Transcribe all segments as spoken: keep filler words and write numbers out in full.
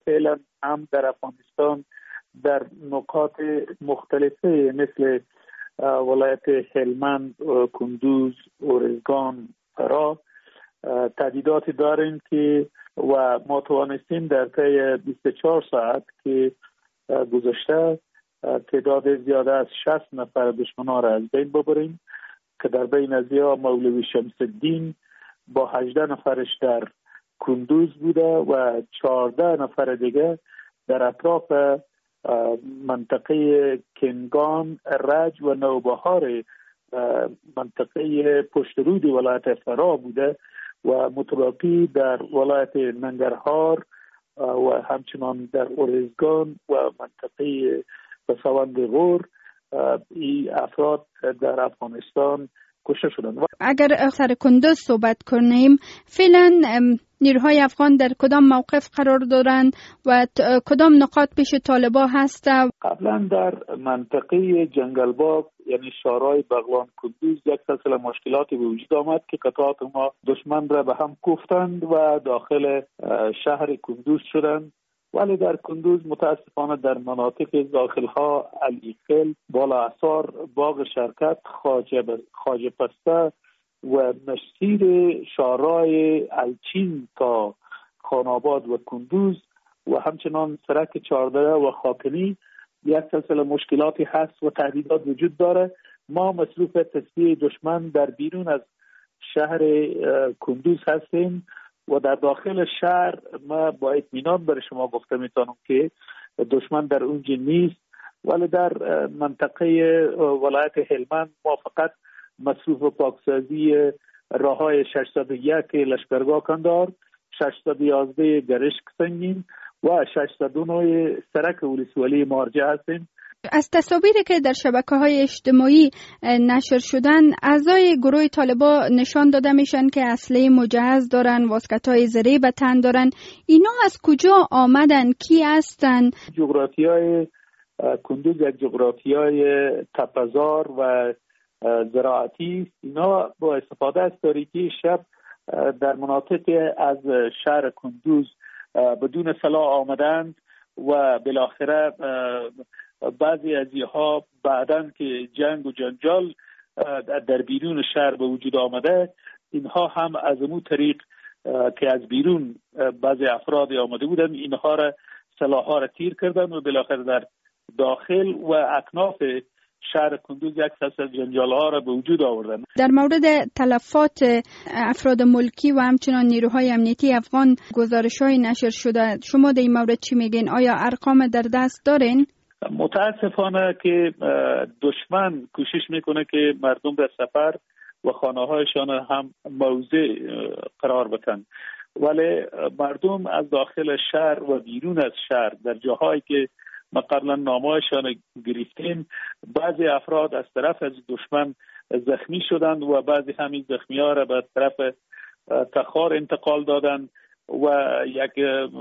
فعلا هم در افغانستان در نقاط مختلفه مثل ولایت هلمند، کندوز، ارزگان، فرا تهدیداتی داریم که و ما توانستیم در طی بیست و چهار ساعت که گذشته تعداد زیاده از شصت نفر دشمنان را از بین ببریم که در بین از یا مولوی شمس الدین با هجده نفرش در کندوز بوده و چهارده نفر دیگه در اطراف منطقه کنگان، رج و نوبهار منطقه پشت رود ولایت فرا بوده و متبقی در ولایت ننگرهار و همچنان در ارزگان و منطقه بسوند غور این افراد در افغانستان کشته شدند. اگر سر کندوز صحبت کنیم، فعلا نیروهای افغان در کدام موقف قرار دارند و کدام نقاط پیش طالبا هست؟ قبلا در منطقه جنگل باغ یعنی شارای بغلان کندوز یک سلسله مشکلاتی به وجود آمد که قطعات ما دشمن را به هم کوفتند و داخل شهر کندوز شدند. ولی در کندوز متاسفانه در مناطق داخلها علیخیل، بالا اثار، باغ شرکت، خواجه پسته و مسیر شارای الچین تا خاناباد و کندوز و همچنان سرک چهارده و خاکنی یک سلسله مشکلاتی هست و تهدیدات وجود داره. ما مصروف تصفیه دشمن در بیرون از شهر کندوز هستیم و در داخل شهر ما با اطمینان برای شما گفته میتونم که دشمن در اونجا نیست. ولی در منطقه ولایت هلمند ما فقط مصروف پاکسازی راههای ششصد و یک لشکرگاه کندار، ششصد و یازده گرشک سنگین و ششصد و نه سرک ولسوالی مارجه هستیم. از تصاویری که در شبکه‌های اجتماعی نشر شدن، اعضای گروه طالبا نشان داده میشن که اسلحه مجهز دارن، واسکت‌های زره به تن دارن. اینا از کجا آمدن؟ کی هستن؟ جغرافیای کندوز یک جغرافیای تپه‌زار و زراعتی است. اینا با استفاده از تاریکی شب در مناطق از شهر کندوز بدون سلاح آمدند و بالاخره بعضی از اینها بعدن که جنگ و جنجال در بیرون شهر به وجود آمده، اینها هم از اون طریق که از بیرون بعضی افراد آمده بودن اینها را سلاح‌ها را تیر کردن و بالاخره در داخل و اکناف شهر کندوز یک سلسله جنجال‌ها را به وجود آوردن. در مورد تلفات افراد ملکی و همچنان نیروهای امنیتی افغان گزارش‌های نشر شده، شما در این مورد چی میگین؟ آیا ارقام در دست دارین؟ متاسفانه که دشمن کوشش میکنه که مردم در سفر و خانه‌هایشان هم موضع قرار بدن، ولی مردم از داخل شهر و بیرون از شهر در جاهایی که ما قبلا نامه‌هایشان گرفتیم، بعضی افراد از طرف از دشمن زخمی شدند و بعضی همین زخمی‌ها را به طرف تخار انتقال دادند و یک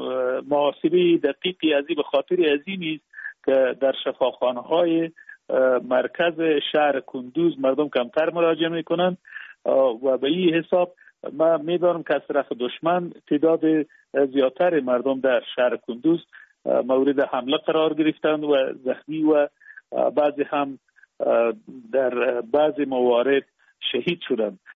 محاسبه دقیقی از این به خاطر از این نیست که در شفاخانه‌های مرکز شهر کندوز مردم کمتر مراجعه میکنند و به این حساب ما میدانم که از طرف دشمن تعداد زیادتر مردم در شهر کندوز مورد حمله قرار گرفتند و زخمی و بعضی هم در بعضی موارد شهید شدند.